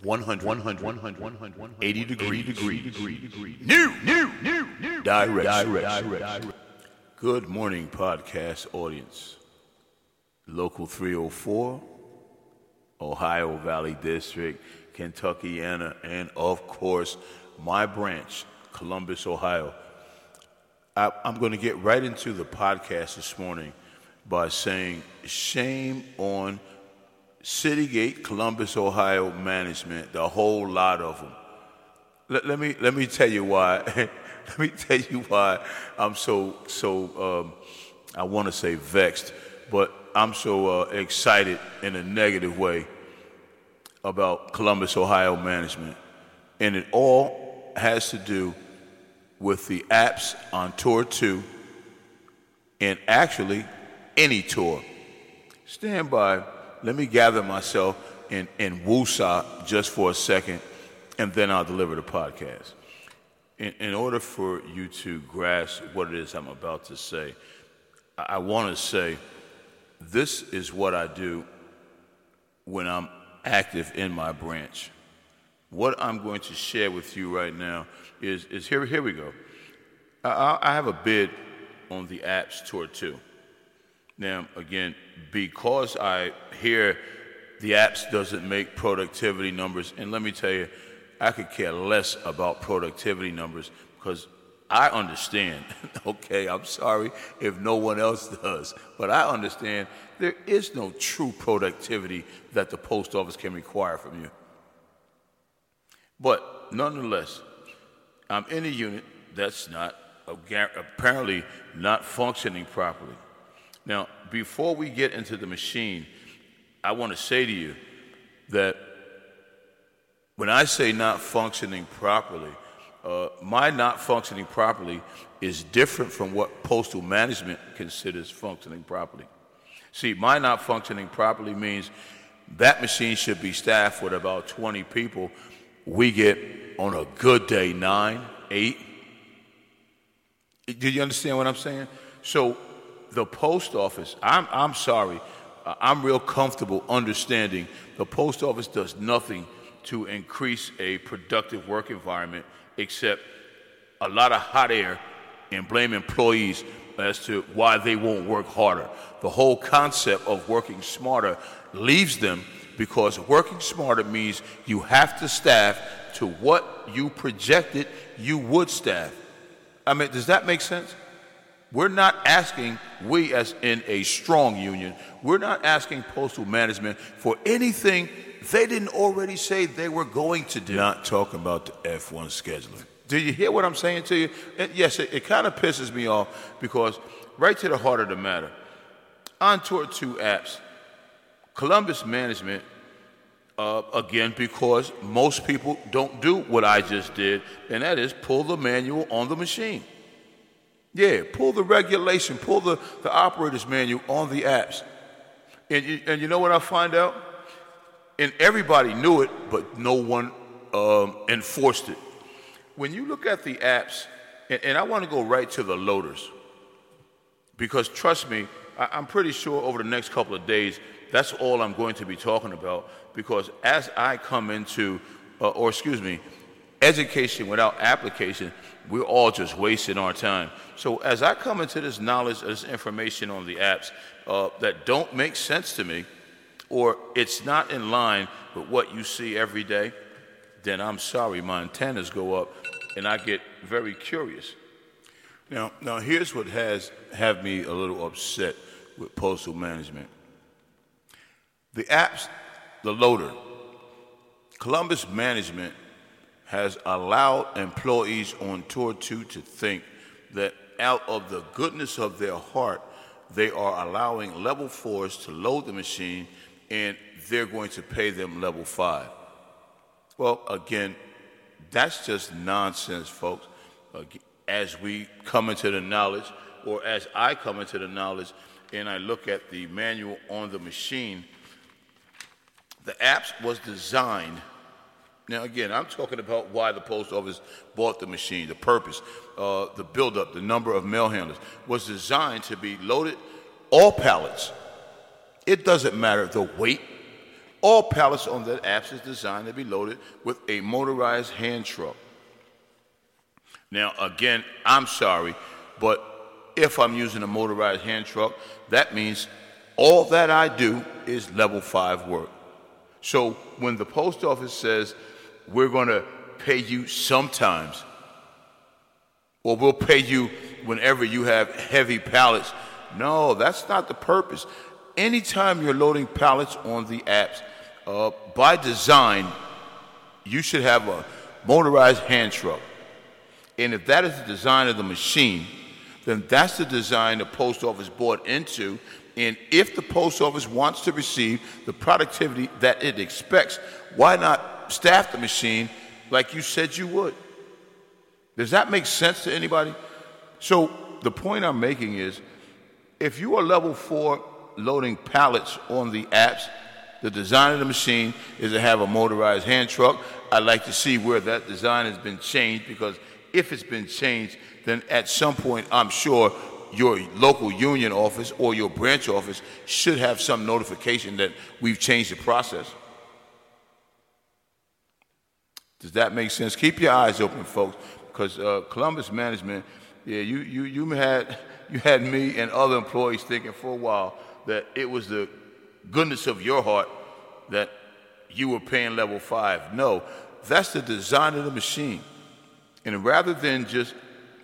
180 degrees. New. Direct. Good morning, podcast audience. Local 304, Ohio Valley District, Kentuckiana, and of course, my branch, Columbus, Ohio. I'm going to get right into the podcast this morning by saying shame on Citygate, Columbus, Ohio management, the whole lot of them. Let me tell you why. Let me tell you why I'm so I want to say vexed, but I'm so excited in a negative way about Columbus, Ohio management. And it all has to do with the apps on Tour 2 and actually any tour. Stand by. Let me gather myself and woosah just for a second, and then I'll deliver the podcast. In order for you to grasp what it is I'm about to say, I want to say this is what I do when I'm active in my branch. What I'm going to share with you right now is here we go. I have a bid on the apps Tour 2. Now, again, because I hear the apps doesn't make productivity numbers, and let me tell you, I could care less about productivity numbers because I understand, okay, I'm sorry if no one else does, but I understand there is no true productivity that the post office can require from you. But nonetheless, I'm in a unit that's not apparently not functioning properly. Now, before we get into the machine, I want to say to you that when I say not functioning properly, my not functioning properly is different from what postal management considers functioning properly. See, my not functioning properly means that machine should be staffed with about 20 people. We get, on a good day, 9, 8. Do you understand what I'm saying? So the post office, I'm sorry, I'm real comfortable understanding the post office does nothing to increase a productive work environment except a lot of hot air and blame employees as to why they won't work harder. The whole concept of working smarter leaves them because working smarter means you have to staff to what you projected you would staff. I mean, does that make sense? We're not asking, we as in a strong union, we're not asking postal management for anything they didn't already say they were going to do. Not talking about the F1 scheduling. Do you hear what I'm saying to you? And yes, it kind of pisses me off because right to the heart of the matter, on Tour 2 apps, Columbus management, again, because most people don't do what I just did, and that is pull the manual on the machine. Yeah, pull the regulation, pull the operator's manual on the apps. And you know what I find out? And everybody knew it, but no one enforced it. When you look at the apps, and I want to go right to the loaders, because trust me, I'm pretty sure over the next couple of days, that's all I'm going to be talking about, because as I come into, education without application, we're all just wasting our time. So as I come into this knowledge, this information on the apps that don't make sense to me, or it's not in line with what you see every day, then I'm sorry, my antennas go up and I get very curious. Now here's what have me a little upset with postal management. The apps, the loader, Columbus management has allowed employees on Tour 2 to think that out of the goodness of their heart, they are allowing level 4s to load the machine and they're going to pay them level 5. Well, again, that's just nonsense, folks. As we come into the knowledge, or as I come into the knowledge, and I look at the manual on the machine, the apps was designed. Now, again, I'm talking about why the post office bought the machine, the purpose, the buildup, the number of mail handlers, was designed to be loaded all pallets. It doesn't matter the weight. All pallets on that apps is designed to be loaded with a motorized hand truck. Now, again, I'm sorry, but if I'm using a motorized hand truck, that means all that I do is level 5 work. So when the post office says, we're going to pay you sometimes, or we'll pay you whenever you have heavy pallets, no, that's not the purpose. Anytime you're loading pallets on the apps, by design, you should have a motorized hand truck. And if that is the design of the machine, then that's the design the post office bought into. And if the post office wants to receive the productivity that it expects, why not staff the machine like you said you would? Does that make sense to anybody? So the point I'm making is, if you are level 4 loading pallets on the apps, the design of the machine is to have a motorized hand truck. I'd like to see where that design has been changed, because if it's been changed, then at some point, I'm sure your local union office or your branch office should have some notification that we've changed the process. Does that make sense? Keep your eyes open, folks, because Columbus management, yeah, you had me and other employees thinking for a while that it was the goodness of your heart that you were paying level 5. No, that's the design of the machine. And rather than just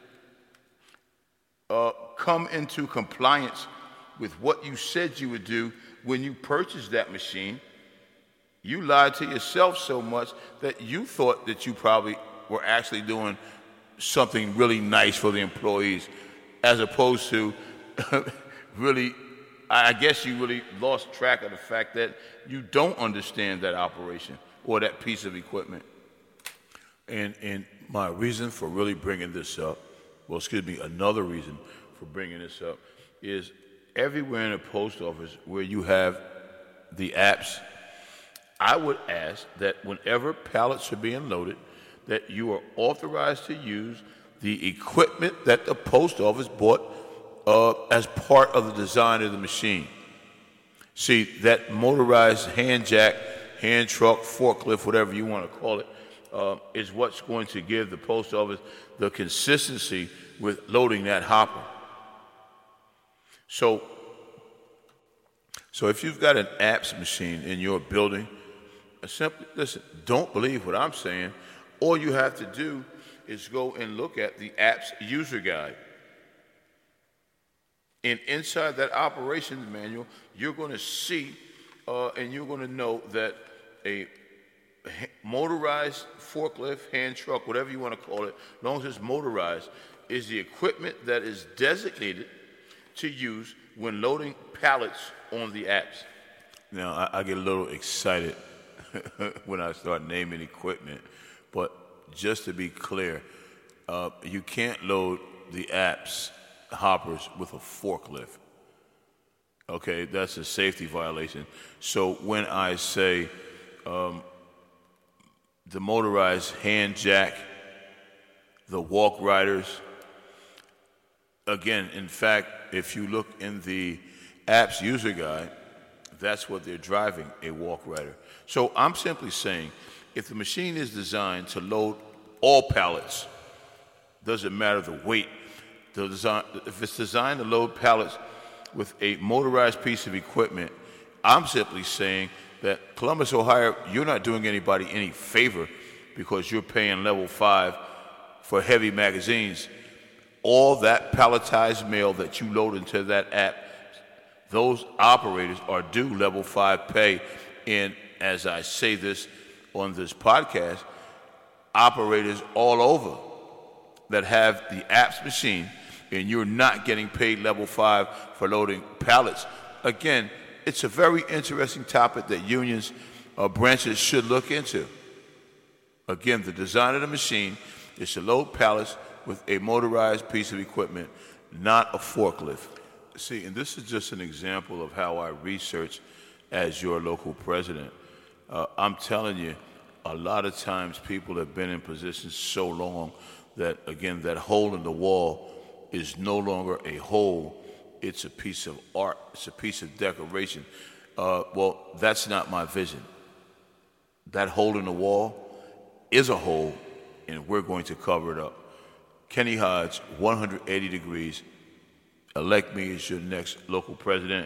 come into compliance with what you said you would do when you purchased that machine, you lied to yourself so much that you thought that you probably were actually doing something really nice for the employees, as opposed to really, I guess you really lost track of the fact that you don't understand that operation or that piece of equipment. And my reason for really bringing this up, another reason for bringing this up is everywhere in a post office where you have the apps, I would ask that whenever pallets are being loaded, that you are authorized to use the equipment that the post office bought as part of the design of the machine. See, that motorized hand jack, hand truck, forklift, whatever you want to call it, is what's going to give the post office the consistency with loading that hopper. So if you've got an apps machine in your building, simply listen, don't believe what I'm saying. All you have to do is go and look at the apps user guide. And inside that operations manual, you're going to see and you're going to know that a motorized forklift, hand truck, whatever you want to call it, as long as it's motorized, is the equipment that is designated to use when loading pallets on the apps. Now, I get a little excited when I start naming equipment, but just to be clear, you can't load the apps hoppers with a forklift. Okay, that's a safety violation. So when I say the motorized hand jack, the walk riders, again, in fact, if you look in the apps user guide, that's what they're driving, a walk rider. So I'm simply saying, if the machine is designed to load all pallets, doesn't matter the weight, if it's designed to load pallets with a motorized piece of equipment, I'm simply saying that Columbus, Ohio, you're not doing anybody any favor because you're paying level 5 for heavy magazines. All that palletized mail that you load into that app, those operators are due level 5 pay. And as I say this on this podcast, operators all over that have the apps machine and you're not getting paid level 5 for loading pallets. Again, it's a very interesting topic that unions or branches should look into. Again, the design of the machine is to load pallets with a motorized piece of equipment, not a forklift. See, and this is just an example of how I research as your local president. I'm telling you, a lot of times people have been in positions so long that, again, that hole in the wall is no longer a hole. It's a piece of art. It's a piece of decoration. Well, that's not my vision. that hole in the wall is a hole, and we're going to cover it up. Kenny Hodge, 180 degrees. Elect me as your next local president.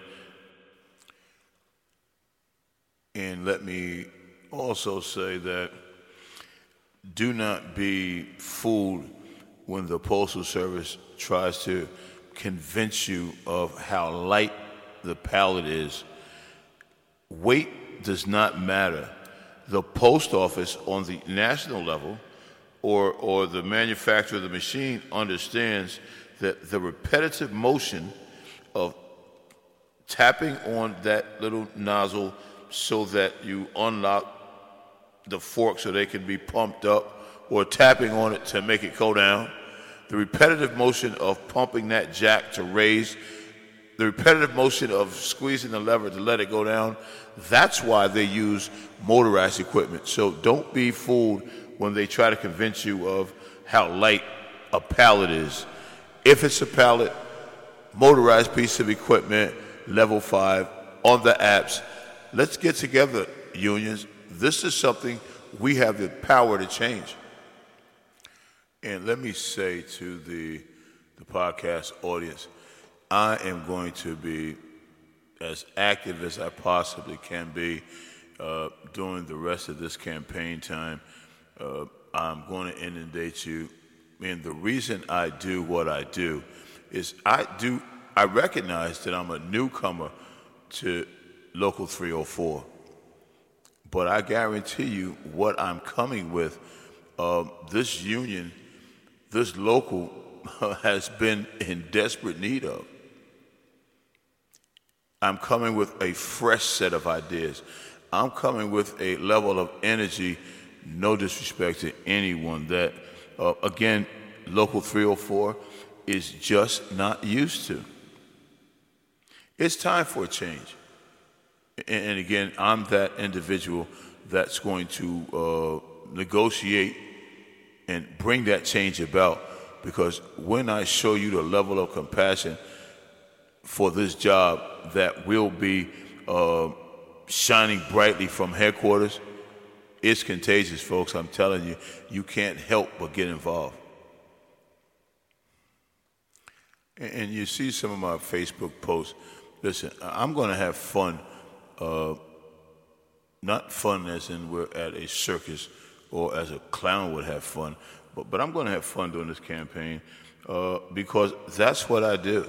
And let me also say that do not be fooled when the Postal Service tries to convince you of how light the pallet is. Weight does not matter. The post office on the national level or the manufacturer of the machine understands that the repetitive motion of tapping on that little nozzle so that you unlock the fork so they can be pumped up, or tapping on it to make it go down, the repetitive motion of pumping that jack to raise, the repetitive motion of squeezing the lever to let it go down, that's why they use motorized equipment. So don't be fooled when they try to convince you of how light a pallet is. If it's a pallet, motorized piece of equipment, level 5, on the apps, let's get together, unions. This is something we have the power to change. And let me say to the podcast audience, I am going to be as active as I possibly can be during the rest of this campaign time. I'm going to inundate you. And the reason I do what I do is I recognize that I'm a newcomer to Local 304. But I guarantee you what I'm coming with, this union, this local has been in desperate need of. I'm coming with a fresh set of ideas. I'm coming with a level of energy, no disrespect to anyone, that, again, Local 304 is just not used to. It's time for a change. And again, I'm that individual that's going to negotiate and bring that change about, because when I show you the level of compassion for this job that will be shining brightly from headquarters, it's contagious, folks. I'm telling you, you can't help but get involved. And you see some of my Facebook posts. Listen, I'm going to have fun. Not fun as in we're at a circus or as a clown would have fun, but I'm going to have fun during this campaign because that's what I do.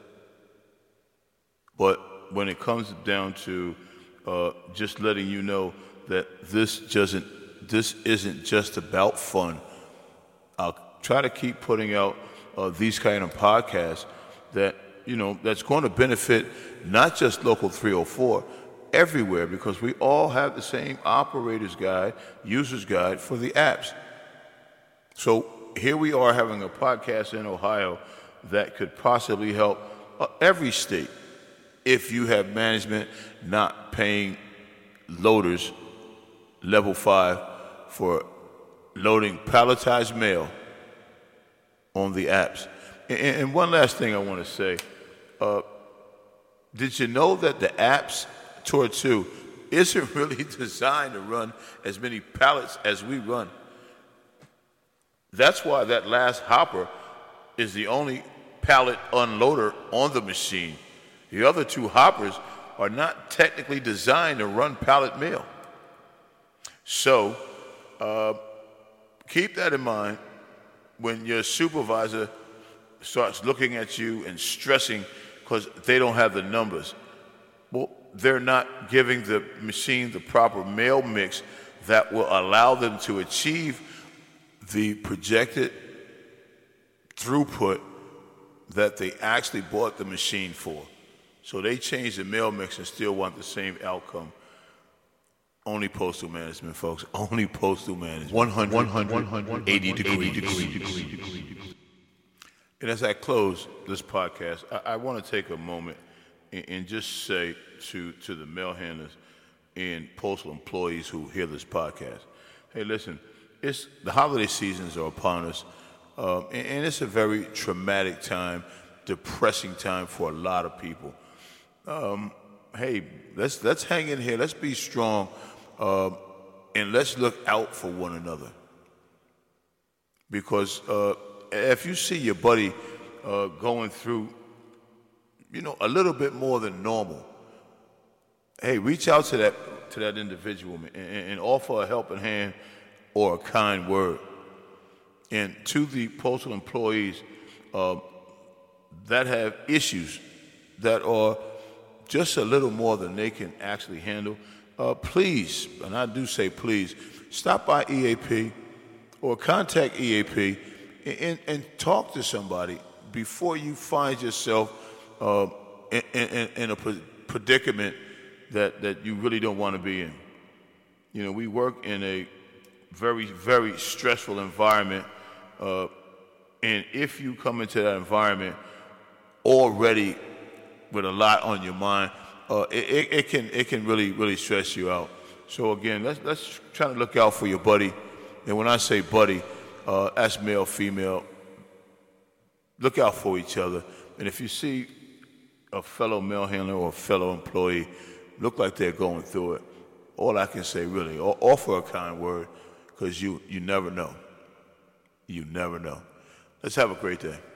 But when it comes down to just letting you know that this isn't just about fun, I'll try to keep putting out these kind of podcasts that, that's going to benefit not just Local 304, everywhere, because we all have the same operator's guide, user's guide for the apps. So here we are having a podcast in Ohio that could possibly help every state if you have management not paying loaders level 5 for loading palletized mail on the apps. And one last thing I want to say. Did you know that the apps Tour 2 isn't really designed to run as many pallets as we run? That's why that last hopper is the only pallet unloader on the machine. The other 2 hoppers are not technically designed to run pallet mail. So keep that in mind when your supervisor starts looking at you and stressing because they don't have the numbers. Well, they're not giving the machine the proper mail mix that will allow them to achieve the projected throughput that they actually bought the machine for. So they change the mail mix and still want the same outcome. Only postal management, folks. Only postal management. 180 degrees. And as I close this podcast, I want to take a moment and just say to the mail handlers and postal employees who hear this podcast, hey, listen, the holiday seasons are upon us, and it's a very traumatic time, depressing time for a lot of people. Hey, let's hang in here. Let's be strong. and let's look out for one another. Because if you see your buddy going through, a little bit more than normal, hey, reach out to that individual and offer a helping hand or a kind word. And to the postal employees that have issues that are just a little more than they can actually handle, please, and I do say please, stop by EAP or contact EAP and talk to somebody before you find yourself in a predicament that you really don't want to be in. We work in a very, very stressful environment, and if you come into that environment already with a lot on your mind, it can really, really stress you out. So again, let's try to look out for your buddy. And when I say buddy, that's male, female. Look out for each other. And if you see a fellow mail handler or a fellow employee look like they're going through it, all I can say really, offer a kind word, because you never know. You never know. Let's have a great day.